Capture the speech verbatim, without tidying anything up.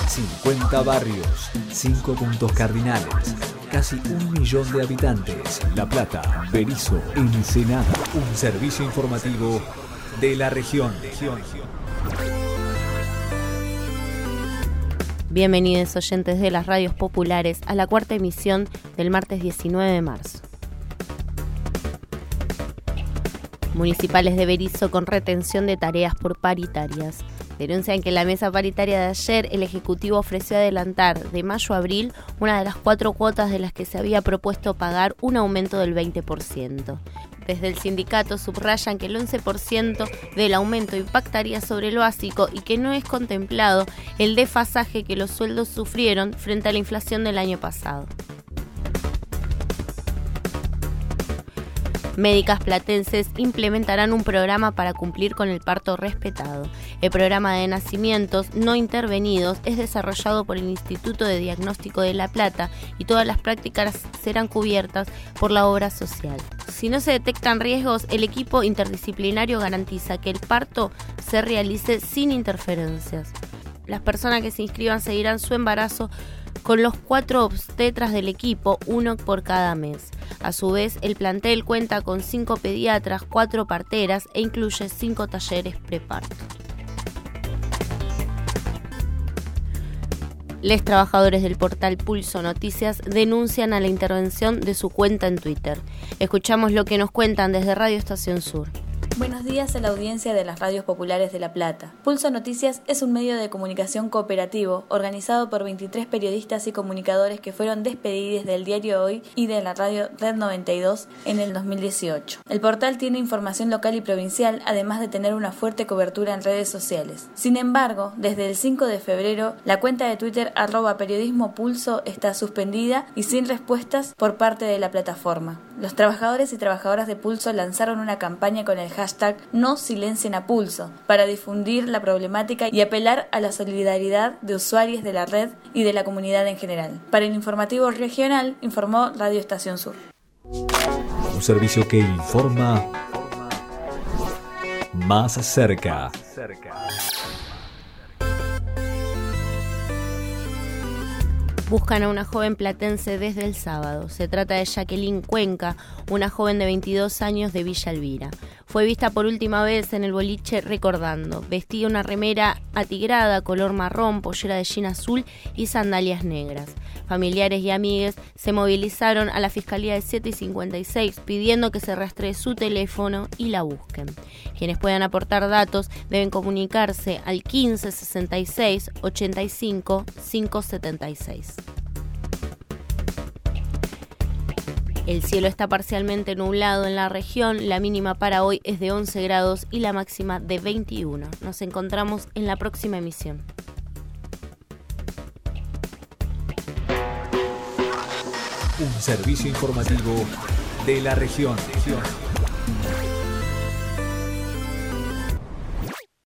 cincuenta barrios, cinco puntos cardinales, casi un millón de habitantes. La Plata, Berisso, Ensenada. Un servicio informativo de la región. Bienvenidos oyentes de las radios populares a la cuarta emisión del martes diecinueve de marzo. Municipales de Berisso con retención de tareas por paritarias. Denuncian que en la mesa paritaria de ayer el Ejecutivo ofreció adelantar de mayo a abril una de las cuatro cuotas de las que se había propuesto pagar un aumento del veinte por ciento. Desde el sindicato subrayan que el once por ciento del aumento impactaría sobre lo básico y que no es contemplado el desfasaje que los sueldos sufrieron frente a la inflación del año pasado. Médicas platenses implementarán un programa para cumplir con el parto respetado. El programa de nacimientos no intervenidos es desarrollado por el Instituto de Diagnóstico de La Plata y todas las prácticas serán cubiertas por la obra social. Si no se detectan riesgos, el equipo interdisciplinario garantiza que el parto se realice sin interferencias. Las personas que se inscriban seguirán su embarazo con los cuatro obstetras del equipo, uno por cada mes. A su vez, el plantel cuenta con cinco pediatras, cuatro parteras e incluye cinco talleres preparto. Los trabajadores del portal Pulso Noticias denuncian a la intervención de su cuenta en Twitter. Escuchamos lo que nos cuentan desde Radio Estación Sur. Buenos días a la audiencia de las radios populares de La Plata. Pulso Noticias es un medio de comunicación cooperativo organizado por veintitrés periodistas y comunicadores que fueron despedidos del diario Hoy y de la radio Red noventa y dos en el dos mil dieciocho. El portal tiene información local y provincial, además de tener una fuerte cobertura en redes sociales. Sin embargo, desde el cinco de febrero, la cuenta de Twitter arroba periodismo pulso está suspendida y sin respuestas por parte de la plataforma. Los trabajadores y trabajadoras de Pulso lanzaron una campaña con el hashtag No Silencien a Pulso para difundir la problemática y apelar a la solidaridad de usuarios de la red y de la comunidad en general. Para el informativo regional, informó Radio Estación Sur. Un servicio que informa más cerca. Buscan a una joven platense desde el sábado. Se trata de Jacqueline Cuenca, una joven de veintidós años de Villa Elvira. Fue vista por última vez en el boliche Recordando. Vestía una remera atigrada, color marrón, pollera de jean azul y sandalias negras. Familiares y amigues se movilizaron a la Fiscalía de siete y cincuenta y seis pidiendo que se rastree su teléfono y la busquen. Quienes puedan aportar datos deben comunicarse al quince sesenta y seis ochenta y cinco quinientos setenta y seis. El cielo está parcialmente nublado en la región, la mínima para hoy es de once grados y la máxima de veintiuno. Nos encontramos en la próxima emisión. Un servicio informativo de la región.